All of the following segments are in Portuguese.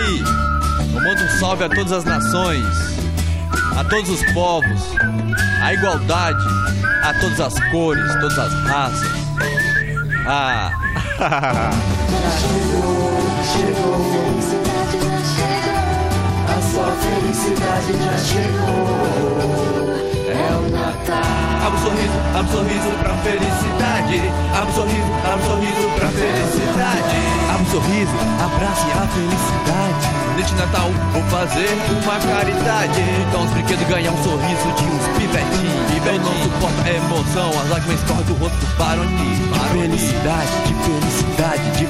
aí, eu mando um salve a todas as nações, a todos os povos, a igualdade, a todas as cores, todas as raças. Ah, chegou, felicidade já chegou. A sua felicidade já chegou. É o Natal. abre um sorriso pra felicidade. Abre um sorriso pra felicidade. Abre um sorriso, abrace a felicidade. Neste Natal vou fazer uma caridade. Então os brinquedos ganham um sorriso de uns pivetinhos. Eu não suporto a emoção, as lágrimas escorrem do rosto do Baroni. De felicidade, de felicidade, de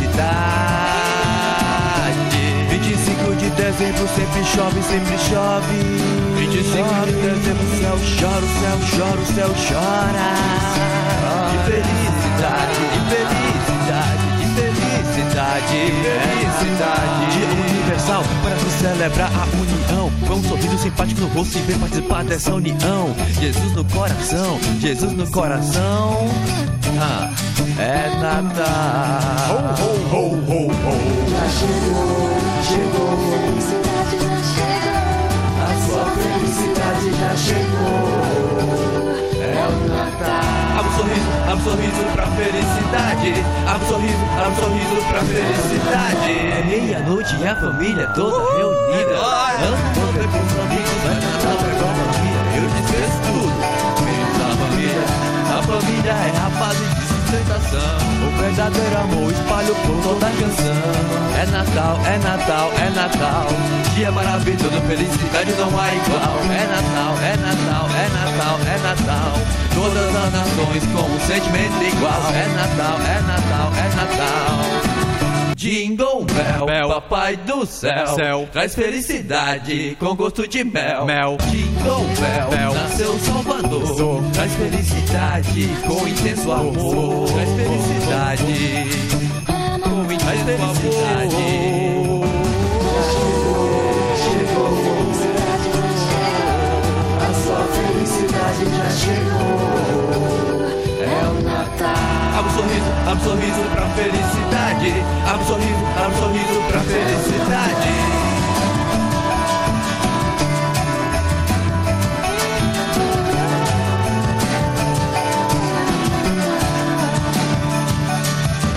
felicidade. 25 de dezembro sempre chove, sempre chove. 25 de dezembro o céu chora, o céu chora, o céu chora. De felicidade, de felicidade, de felicidade, de felicidade. Dia universal para se celebrar a união. Com um sorriso simpático no rosto e vem participar dessa união. Jesus no coração, Jesus no coração. Ah, é Natal. Ho, ho, ho, ho, ho. Já chegou, felicidade já chegou. A sua felicidade já chegou. É o Natal. Abre um sorriso pra felicidade. Abre um sorriso pra felicidade. É meia-noite e a família toda reunida. Ano novo é com os amigos, mas Natal é com a família. Eu desfeço tudo, menos a família é a base de sustentação. O verdadeiro amor espalha por toda a canção. É Natal, é Natal, é Natal. Dia maravilhoso, felicidade não há igual. É Natal, é Natal, é Natal, é Natal. Todas as nações com um sentimento igual. É Natal, é Natal, é Natal. Jingle Bell, Papai do céu, traz felicidade com gosto de mel. Jingle Bell, nasceu Salvador, traz felicidade com intenso amor. Traz felicidade com intenso amor.